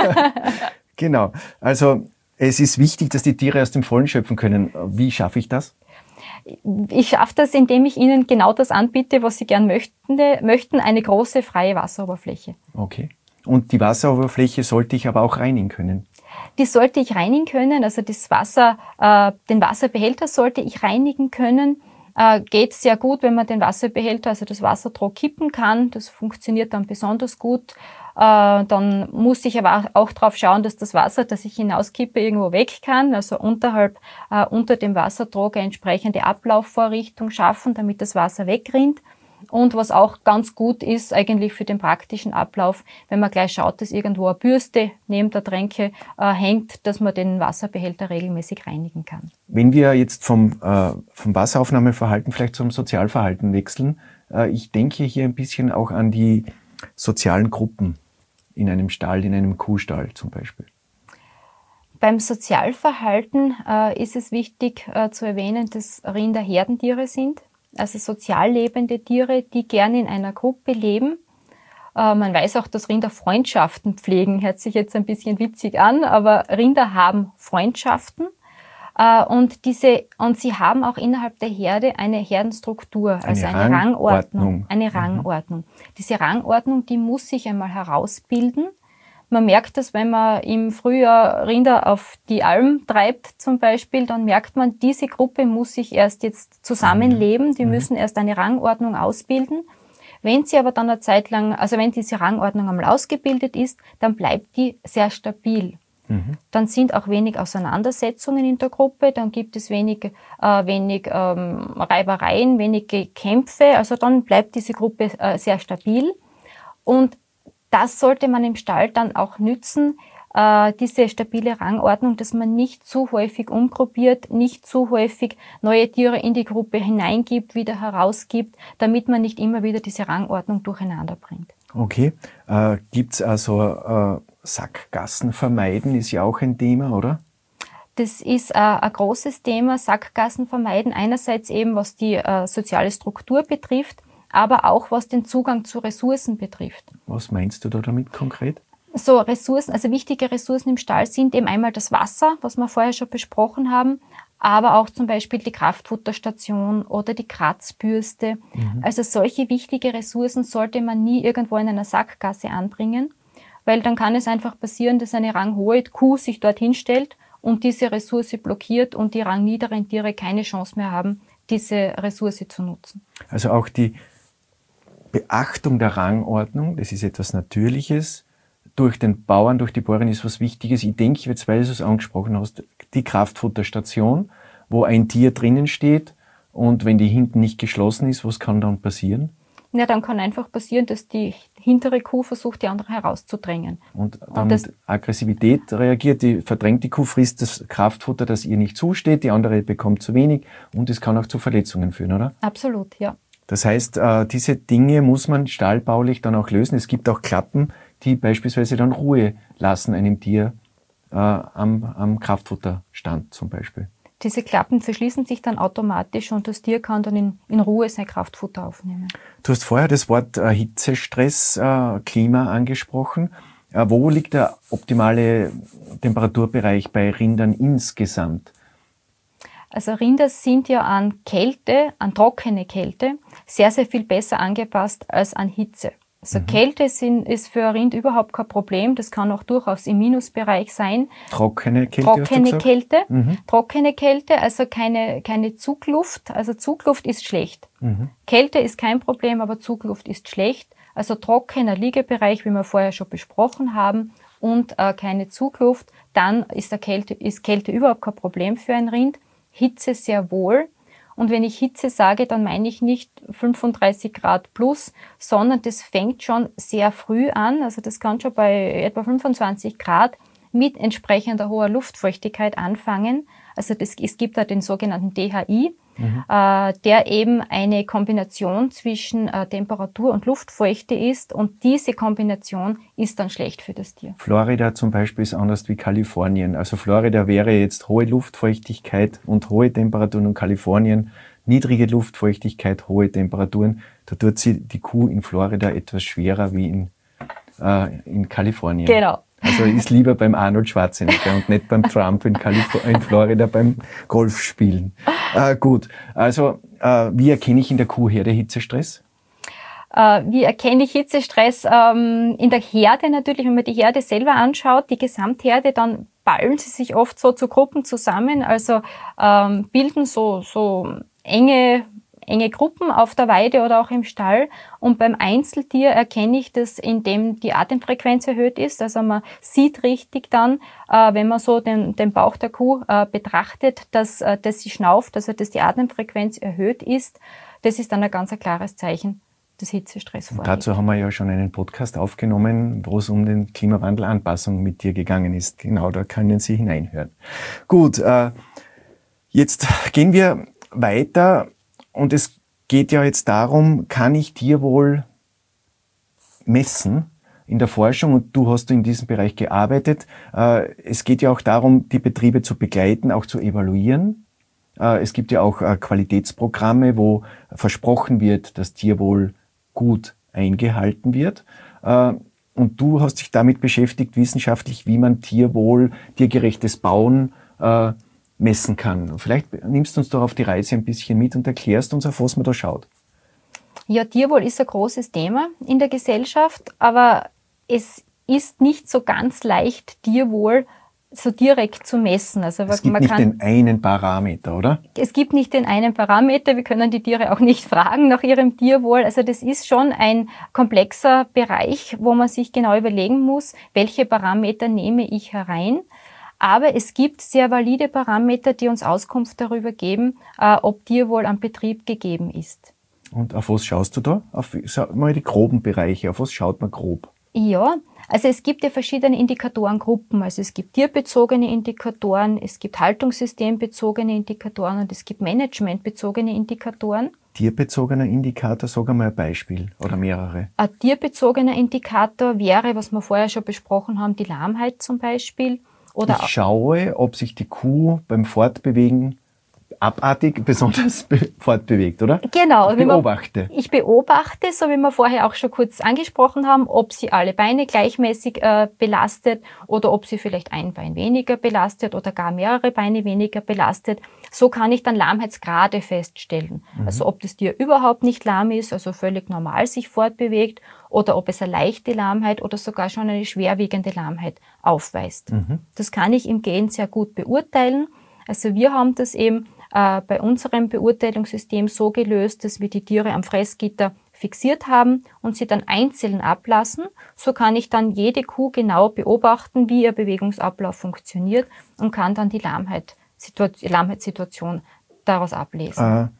Genau. Also es ist wichtig, dass die Tiere aus dem Vollen schöpfen können. Wie schaffe ich das? Ich schaffe das, indem ich ihnen genau das anbiete, was sie gern möchten, eine große freie Wasseroberfläche. Okay. Und die Wasseroberfläche sollte ich aber auch reinigen können? Die sollte ich reinigen können, also das Wasser, den Wasserbehälter sollte ich reinigen können. Geht sehr gut, wenn man den Wasserbehälter, also das Wassertroh kippen kann. Das funktioniert dann besonders gut. Dann muss ich aber auch darauf schauen, dass das Wasser, das ich hinauskippe, irgendwo weg kann. Also unter dem Wassertrog eine entsprechende Ablaufvorrichtung schaffen, damit das Wasser wegrinnt. Und was auch ganz gut ist eigentlich für den praktischen Ablauf, wenn man gleich schaut, dass irgendwo eine Bürste neben der Tränke hängt, dass man den Wasserbehälter regelmäßig reinigen kann. Wenn wir jetzt vom Wasseraufnahmeverhalten vielleicht zum Sozialverhalten wechseln, ich denke hier ein bisschen auch an die sozialen Gruppen in einem Stall, in einem Kuhstall zum Beispiel. Beim Sozialverhalten ist es wichtig zu erwähnen, dass Rinder Herdentiere sind. Also sozial lebende Tiere, die gerne in einer Gruppe leben. Man weiß auch, dass Rinder Freundschaften pflegen. Hört sich jetzt ein bisschen witzig an, aber Rinder haben Freundschaften. Und sie haben auch innerhalb der Herde eine Herdenstruktur, also eine Rangordnung. Eine Rangordnung. Diese Rangordnung, die muss sich einmal herausbilden. Man merkt das, wenn man im Frühjahr Rinder auf die Alm treibt zum Beispiel, dann merkt man, diese Gruppe muss sich erst jetzt zusammenleben, die müssen erst eine Rangordnung ausbilden. Wenn sie aber dann eine Zeit lang, also wenn diese Rangordnung einmal ausgebildet ist, dann bleibt die sehr stabil. Dann sind auch wenig Auseinandersetzungen in der Gruppe, dann gibt es wenig Reibereien, wenige Kämpfe, also dann bleibt diese Gruppe sehr stabil. Und das sollte man im Stall dann auch nützen, diese stabile Rangordnung, dass man nicht zu häufig umgruppiert, nicht zu häufig neue Tiere in die Gruppe hineingibt, wieder herausgibt, damit man nicht immer wieder diese Rangordnung durcheinander bringt. Okay. Gibt's also Sackgassen vermeiden, ist ja auch ein Thema, oder? Das ist ein großes Thema, Sackgassen vermeiden. Einerseits eben, was die soziale Struktur betrifft, aber auch was den Zugang zu Ressourcen betrifft. Was meinst du da damit konkret? So Ressourcen, also wichtige Ressourcen im Stall sind eben einmal das Wasser, was wir vorher schon besprochen haben, aber auch zum Beispiel die Kraftfutterstation oder die Kratzbürste. Also solche wichtige Ressourcen sollte man nie irgendwo in einer Sackgasse anbringen, weil dann kann es einfach passieren, dass eine ranghohe Kuh sich dort hinstellt und diese Ressource blockiert und die rangniederen Tiere keine Chance mehr haben, diese Ressource zu nutzen. Also auch die Beachtung der Rangordnung, das ist etwas Natürliches, durch den Bauern, durch die Bäuerin ist was Wichtiges. Ich denke, jetzt, weil du es angesprochen hast, die Kraftfutterstation, wo ein Tier drinnen steht, Und wenn die hinten nicht geschlossen ist, was kann dann passieren? Ja, dann kann einfach passieren, dass die hintere Kuh versucht, die andere herauszudrängen. Und dann mit Aggressivität reagiert, die verdrängt die Kuh, frisst das Kraftfutter, das ihr nicht zusteht, die andere bekommt zu wenig und es kann auch zu Verletzungen führen, oder? Absolut, ja. Das heißt, diese Dinge muss man stallbaulich dann auch lösen. Es gibt auch Klappen, die beispielsweise dann Ruhe lassen einem Tier am Kraftfutterstand zum Beispiel. Diese Klappen verschließen sich dann automatisch und das Tier kann dann in Ruhe sein Kraftfutter aufnehmen. Du hast vorher das Wort Hitzestress, Klima angesprochen. Wo liegt der optimale Temperaturbereich bei Rindern insgesamt? Also Rinder sind ja an Kälte, an trockene Kälte, sehr, sehr viel besser angepasst als an Hitze. Also Kälte ist für ein Rind überhaupt kein Problem. Das kann auch durchaus im Minusbereich sein. Trockene Kälte, Trockene Kälte, also keine Zugluft. Also Zugluft ist schlecht. Kälte ist kein Problem, aber Zugluft ist schlecht. Also trockener Liegebereich, wie wir vorher schon besprochen haben, und keine Zugluft, dann ist Kälte überhaupt kein Problem für ein Rind. Hitze sehr wohl. Und wenn ich Hitze sage, dann meine ich nicht 35 Grad plus, sondern das fängt schon sehr früh an. Also das kann schon bei etwa 25 Grad mit entsprechender hoher Luftfeuchtigkeit anfangen. Also es gibt da den sogenannten DHI, der eben eine Kombination zwischen Temperatur und Luftfeuchte ist. Und diese Kombination ist dann schlecht für das Tier. Florida zum Beispiel ist anders wie Kalifornien. Also Florida wäre jetzt hohe Luftfeuchtigkeit und hohe Temperaturen und Kalifornien niedrige Luftfeuchtigkeit, hohe Temperaturen. Da tut sie die Kuh in Florida etwas schwerer wie in Kalifornien. Genau. Also ist lieber beim Arnold Schwarzenegger und nicht beim Trump in Florida beim Golfspielen. Gut, also wie erkenne ich in der Kuhherde Hitzestress? Wie erkenne ich Hitzestress? In der Herde natürlich, wenn man die Herde selber anschaut, die Gesamtherde, dann ballen sie sich oft so zu Gruppen zusammen, also bilden so enge Gruppen auf der Weide oder auch im Stall. Und beim Einzeltier erkenne ich das, indem die Atemfrequenz erhöht ist. Also man sieht richtig dann, wenn man so den Bauch der Kuh betrachtet, dass sie schnauft, also dass die Atemfrequenz erhöht ist. Das ist dann ein ganz klares Zeichen, dass Hitzestress vorliegt. Dazu haben wir ja schon einen Podcast aufgenommen, wo es um den Klimawandelanpassung mit dir gegangen ist. Genau, da können Sie hineinhören. Gut, jetzt gehen wir weiter. Und es geht ja jetzt darum, kann ich Tierwohl messen in der Forschung? Und du hast in diesem Bereich gearbeitet. Es geht ja auch darum, die Betriebe zu begleiten, auch zu evaluieren. Es gibt ja auch Qualitätsprogramme, wo versprochen wird, dass Tierwohl gut eingehalten wird. Und du hast dich damit beschäftigt, wissenschaftlich, wie man Tierwohl, tiergerechtes Bauen messen kann. Vielleicht nimmst du uns doch auf die Reise ein bisschen mit und erklärst uns, auf was man da schaut. Ja, Tierwohl ist ein großes Thema in der Gesellschaft, aber es ist nicht so ganz leicht, Tierwohl so direkt zu messen. Also es gibt nicht den einen Parameter, oder? Es gibt nicht den einen Parameter. Wir können die Tiere auch nicht fragen nach ihrem Tierwohl. Also das ist schon ein komplexer Bereich, wo man sich genau überlegen muss, welche Parameter nehme ich herein. Aber es gibt sehr valide Parameter, die uns Auskunft darüber geben, ob Tierwohl am Betrieb gegeben ist. Und auf was schaust du da? Sag mal die groben Bereiche. Auf was schaut man grob? Ja, also es gibt ja verschiedene Indikatorengruppen. Also es gibt tierbezogene Indikatoren, es gibt haltungssystembezogene Indikatoren und es gibt managementbezogene Indikatoren. Tierbezogener Indikator, sag einmal ein Beispiel oder mehrere. Ein tierbezogener Indikator wäre, was wir vorher schon besprochen haben, die Lahmheit zum Beispiel. Oder ich schaue, ob sich die Kuh beim Fortbewegen abartig besonders fortbewegt, oder? Genau. Ich beobachte. Ich beobachte, so wie wir vorher auch schon kurz angesprochen haben, ob sie alle Beine gleichmäßig belastet oder ob sie vielleicht ein Bein weniger belastet oder gar mehrere Beine weniger belastet. So kann ich dann Lahmheitsgrade feststellen. Also ob das Tier überhaupt nicht lahm ist, also völlig normal sich fortbewegt, oder ob es eine leichte Lahmheit oder sogar schon eine schwerwiegende Lahmheit aufweist. Das kann ich im Gehen sehr gut beurteilen. Also wir haben das eben bei unserem Beurteilungssystem so gelöst, dass wir die Tiere am Fressgitter fixiert haben und sie dann einzeln ablassen. So kann ich dann jede Kuh genau beobachten, wie ihr Bewegungsablauf funktioniert und kann dann die Lahmheitssituation daraus ablesen.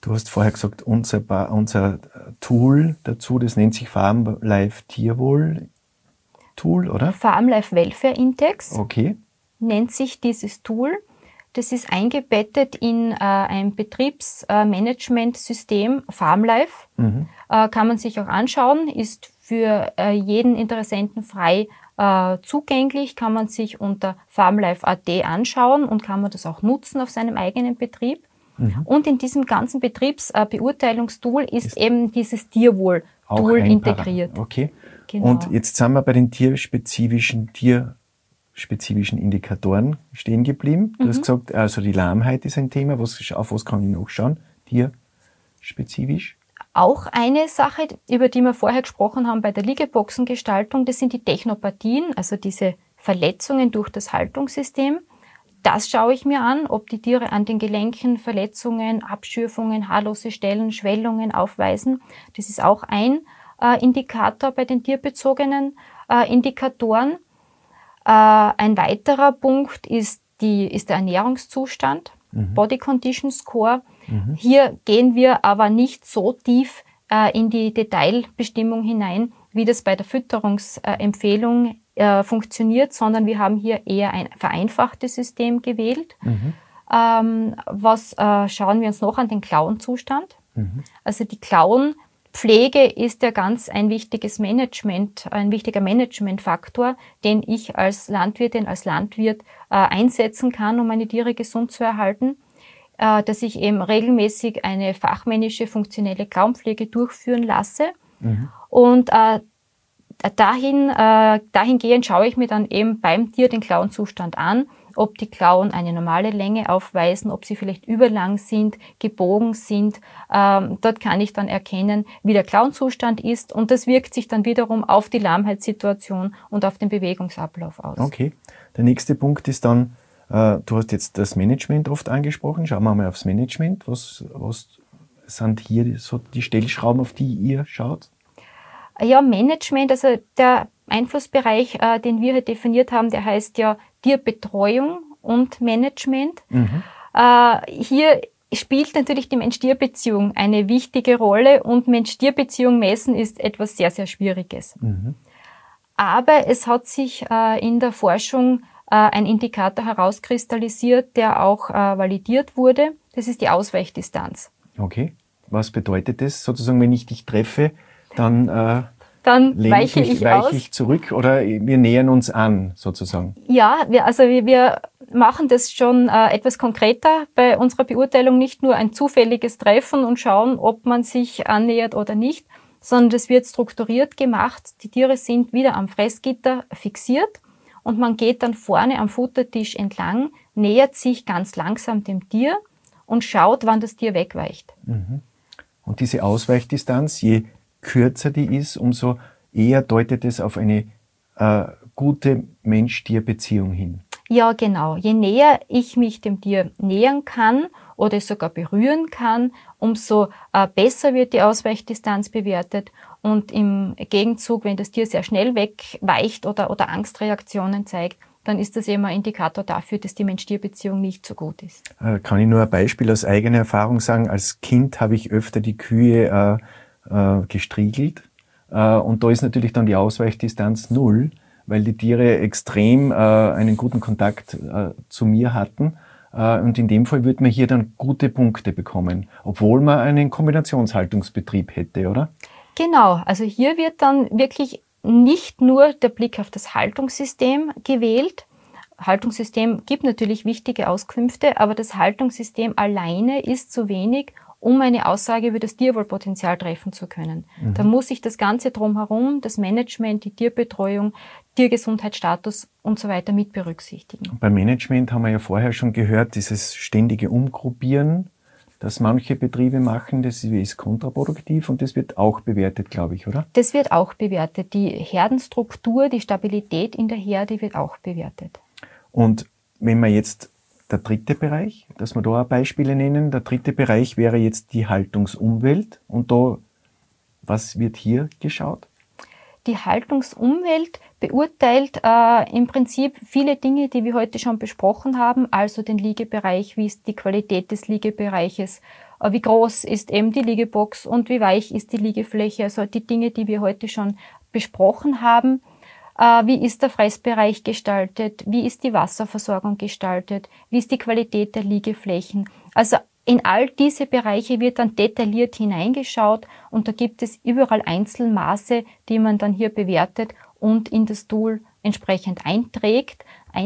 Du hast vorher gesagt, unser Tool dazu, das nennt sich FarmLife Tierwohl Tool, oder? FarmLife Welfare Index Okay. nennt sich dieses Tool. Das ist eingebettet in ein Betriebsmanagementsystem, FarmLife. Kann man sich auch anschauen, ist für jeden Interessenten frei zugänglich, kann man sich unter FarmLife.at anschauen und kann man das auch nutzen auf seinem eigenen Betrieb. Und in diesem ganzen Betriebsbeurteilungstool ist eben dieses Tierwohl-Tool integriert. Okay. Genau. Und jetzt sind wir bei den tierspezifischen Indikatoren stehen geblieben. Du hast gesagt, also die Lahmheit ist ein Thema. Auf was kann ich noch schauen? Tierspezifisch? Auch eine Sache, über die wir vorher gesprochen haben bei der Liegeboxengestaltung, das sind die Technopathien, also diese Verletzungen durch das Haltungssystem. Das schaue ich mir an, ob die Tiere an den Gelenken Verletzungen, Abschürfungen, haarlose Stellen, Schwellungen aufweisen. Das ist auch ein Indikator bei den tierbezogenen Indikatoren. Ein weiterer Punkt ist der Ernährungszustand, Body Condition Score. Hier gehen wir aber nicht so tief in die Detailbestimmung hinein, wie das bei der Fütterungsempfehlung funktioniert, sondern wir haben hier eher ein vereinfachtes System gewählt. Schauen wir uns noch an den Klauenzustand. Also die Klauenpflege ist ja ganz ein wichtiger Managementfaktor, den ich als Landwirtin, als Landwirt einsetzen kann, um meine Tiere gesund zu erhalten. Dass ich eben regelmäßig eine fachmännische, funktionelle Klauenpflege durchführen lasse. Und dahingehend schaue ich mir dann eben beim Tier den Klauenzustand an, ob die Klauen eine normale Länge aufweisen, ob sie vielleicht überlang sind, gebogen sind. Dort kann ich dann erkennen, wie der Klauenzustand ist, und das wirkt sich dann wiederum auf die Lahmheitssituation und auf den Bewegungsablauf aus. Okay. Der nächste Punkt ist dann, du hast jetzt das Management oft angesprochen. Schauen wir mal aufs Management. Was sind hier so die Stellschrauben, auf die ihr schaut? Ja, Management, also der Einflussbereich, den wir hier definiert haben, der heißt ja Tierbetreuung und Management. Hier spielt natürlich die Mensch-Tier-Beziehung eine wichtige Rolle, und Mensch-Tier-Beziehung messen ist etwas sehr, sehr Schwieriges. Aber es hat sich in der Forschung ein Indikator herauskristallisiert, der auch validiert wurde. Das ist die Ausweichdistanz. Okay. Was bedeutet das? Sozusagen, wenn ich dich treffe, dann weiche ich zurück, oder wir nähern uns an, sozusagen? Ja, wir machen das schon etwas konkreter bei unserer Beurteilung, nicht nur ein zufälliges Treffen und schauen, ob man sich annähert oder nicht, sondern das wird strukturiert gemacht. Die Tiere sind wieder am Fressgitter fixiert und man geht dann vorne am Futtertisch entlang, nähert sich ganz langsam dem Tier und schaut, wann das Tier wegweicht. Und diese Ausweichdistanz, je kürzer die ist, umso eher deutet es auf eine gute Mensch-Tier-Beziehung hin. Ja, genau. Je näher ich mich dem Tier nähern kann oder es sogar berühren kann, umso besser wird die Ausweichdistanz bewertet. Und im Gegenzug, wenn das Tier sehr schnell wegweicht oder Angstreaktionen zeigt, dann ist das eben ein Indikator dafür, dass die Mensch-Tier-Beziehung nicht so gut ist. Kann ich nur ein Beispiel aus eigener Erfahrung sagen? Als Kind habe ich öfter die Kühe gestriegelt. Und da ist natürlich dann die Ausweichdistanz 0, weil die Tiere extrem einen guten Kontakt zu mir hatten. Und in dem Fall würde man hier dann gute Punkte bekommen, obwohl man einen Kombinationshaltungsbetrieb hätte, oder? Genau, also hier wird dann wirklich nicht nur der Blick auf das Haltungssystem gewählt. Haltungssystem gibt natürlich wichtige Auskünfte, aber das Haltungssystem alleine ist zu wenig, um eine Aussage über das Tierwohlpotenzial treffen zu können. Da muss ich das Ganze drumherum, das Management, die Tierbetreuung, Tiergesundheitsstatus und so weiter mit berücksichtigen. Beim Management haben wir ja vorher schon gehört, dieses ständige Umgruppieren, das manche Betriebe machen, das ist kontraproduktiv, und das wird auch bewertet, glaube ich, oder? Das wird auch bewertet. Die Herdenstruktur, die Stabilität in der Herde wird auch bewertet. Und wenn man jetzt der dritte Bereich, dass wir da auch Beispiele nennen. Der dritte Bereich wäre jetzt die Haltungsumwelt. Und da, was wird hier geschaut? Die Haltungsumwelt beurteilt im Prinzip viele Dinge, die wir heute schon besprochen haben, also den Liegebereich, wie ist die Qualität des Liegebereiches, wie groß ist eben die Liegebox und wie weich ist die Liegefläche, also die Dinge, die wir heute schon besprochen haben. Wie ist der Fressbereich gestaltet? Wie ist die Wasserversorgung gestaltet? Wie ist die Qualität der Liegeflächen? Also in all diese Bereiche wird dann detailliert hineingeschaut und da gibt es überall Einzelmaße, die man dann hier bewertet und in das Tool entsprechend einträgt,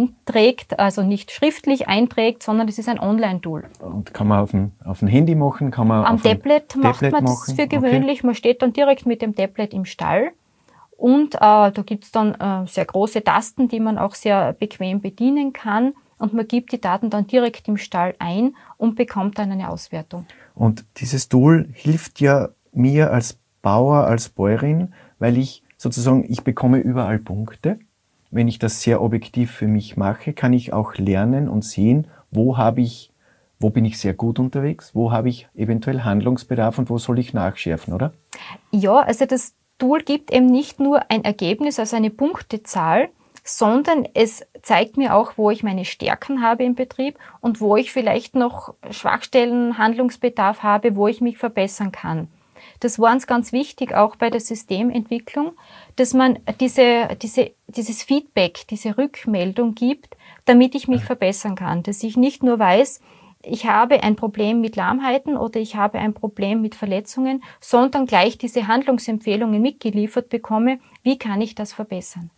also nicht schriftlich einträgt, sondern es ist ein Online-Tool. Und kann man auf dem Handy machen? Kann man am Tablet macht man das für gewöhnlich. Okay. Man steht dann direkt mit dem Tablet im Stall und da gibt's dann sehr große Tasten, die man auch sehr bequem bedienen kann. Und man gibt die Daten dann direkt im Stall ein und bekommt dann eine Auswertung. Und dieses Tool hilft ja mir als Bauer, als Bäuerin, weil ich bekomme überall Punkte. Wenn ich das sehr objektiv für mich mache, kann ich auch lernen und sehen, wo bin ich sehr gut unterwegs, wo habe ich eventuell Handlungsbedarf und wo soll ich nachschärfen, oder? Ja, also das Tool gibt eben nicht nur ein Ergebnis, also eine Punktezahl, sondern es zeigt mir auch, wo ich meine Stärken habe im Betrieb und wo ich vielleicht noch Schwachstellen, Handlungsbedarf habe, wo ich mich verbessern kann. Das war uns ganz wichtig, auch bei der Systementwicklung, dass man dieses Feedback, diese Rückmeldung gibt, damit ich mich verbessern kann. Dass ich nicht nur weiß, ich habe ein Problem mit Lahmheiten oder ich habe ein Problem mit Verletzungen, sondern gleich diese Handlungsempfehlungen mitgeliefert bekomme, wie kann ich das verbessern.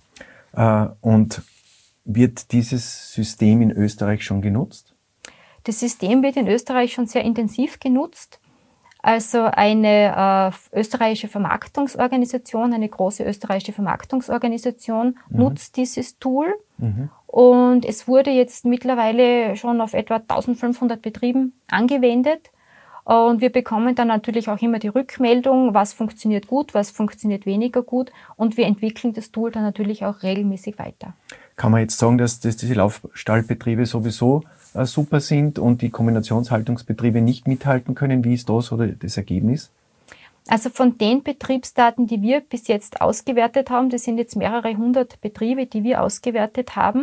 Und wird dieses System in Österreich schon genutzt? Das System wird in Österreich schon sehr intensiv genutzt. Also eine österreichische Vermarktungsorganisation, eine große österreichische Vermarktungsorganisation nutzt dieses Tool. Und es wurde jetzt mittlerweile schon auf etwa 1500 Betrieben angewendet. Und wir bekommen dann natürlich auch immer die Rückmeldung, was funktioniert gut, was funktioniert weniger gut. Und wir entwickeln das Tool dann natürlich auch regelmäßig weiter. Kann man jetzt sagen, dass diese Laufstallbetriebe sowieso super sind und die Kombinationshaltungsbetriebe nicht mithalten können? Wie ist das oder das Ergebnis? Also von den Betriebsdaten, die wir bis jetzt ausgewertet haben, das sind jetzt mehrere hundert Betriebe, die wir ausgewertet haben,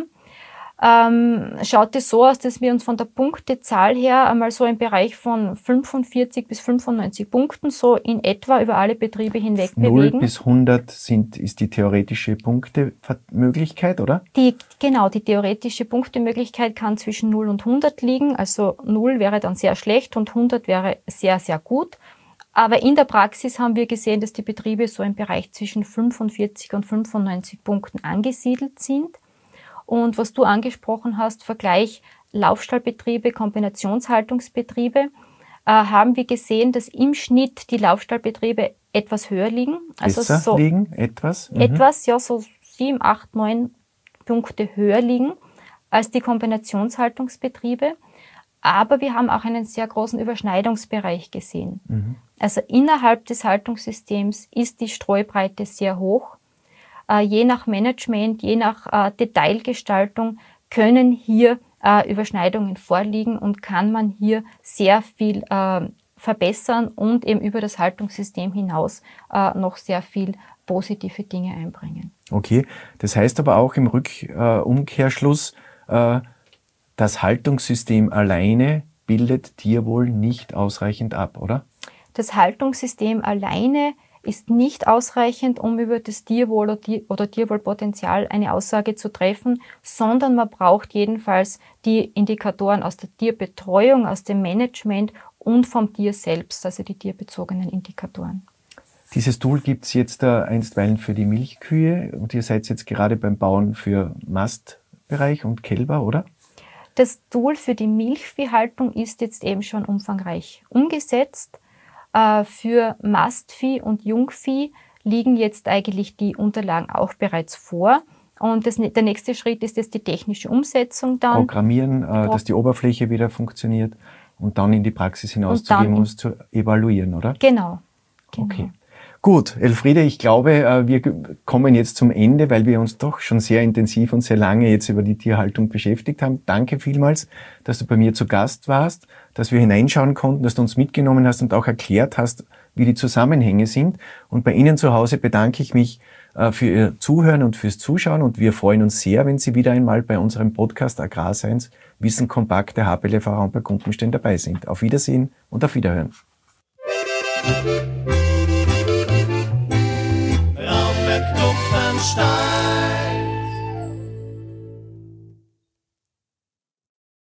schaut es so aus, dass wir uns von der Punktezahl her einmal so im Bereich von 45 bis 95 Punkten so in etwa über alle Betriebe hinweg bewegen. 0 bis 100 ist die theoretische Punktemöglichkeit, oder? Die theoretische Punktemöglichkeit kann zwischen 0 und 100 liegen. Also 0 wäre dann sehr schlecht und 100 wäre sehr, sehr gut. Aber in der Praxis haben wir gesehen, dass die Betriebe so im Bereich zwischen 45 und 95 Punkten angesiedelt sind. Und was du angesprochen hast, Vergleich Laufstallbetriebe, Kombinationshaltungsbetriebe, haben wir gesehen, dass im Schnitt die Laufstallbetriebe etwas höher liegen. Also besser liegen, etwas? Etwas, ja, so 7, 8, 9 Punkte höher liegen als die Kombinationshaltungsbetriebe. Aber wir haben auch einen sehr großen Überschneidungsbereich gesehen. Also innerhalb des Haltungssystems ist die Streubreite sehr hoch. Je nach Management, je nach Detailgestaltung können hier Überschneidungen vorliegen und kann man hier sehr viel verbessern und eben über das Haltungssystem hinaus noch sehr viel positive Dinge einbringen. Okay, das heißt aber auch im Umkehrschluss, das Haltungssystem alleine bildet Tierwohl nicht ausreichend ab, oder? Das Haltungssystem alleine ist nicht ausreichend, um über das Tierwohl oder Tierwohlpotenzial eine Aussage zu treffen, sondern man braucht jedenfalls die Indikatoren aus der Tierbetreuung, aus dem Management und vom Tier selbst, also die tierbezogenen Indikatoren. Dieses Tool gibt es jetzt einstweilen für die Milchkühe und ihr seid jetzt gerade beim Bauen für Mastbereich und Kälber, oder? Das Tool für die Milchviehhaltung ist jetzt eben schon umfangreich umgesetzt. Für Mastvieh und Jungvieh liegen jetzt eigentlich die Unterlagen auch bereits vor. Und der nächste Schritt ist jetzt die technische Umsetzung dann. Programmieren, dass die Oberfläche wieder funktioniert und dann in die Praxis hinauszugehen und es zu evaluieren, oder? Genau. Okay. Gut, Elfriede, ich glaube, wir kommen jetzt zum Ende, weil wir uns doch schon sehr intensiv und sehr lange jetzt über die Tierhaltung beschäftigt haben. Danke vielmals, dass du bei mir zu Gast warst, dass wir hineinschauen konnten, dass du uns mitgenommen hast und auch erklärt hast, wie die Zusammenhänge sind. Und bei Ihnen zu Hause bedanke ich mich für Ihr Zuhören und fürs Zuschauen und wir freuen uns sehr, wenn Sie wieder einmal bei unserem Podcast Agrarseins Wissen kompakt der HPLV Raumberg-Gumpenstein dabei sind. Auf Wiedersehen und auf Wiederhören. Raumberg-Gumpenstein.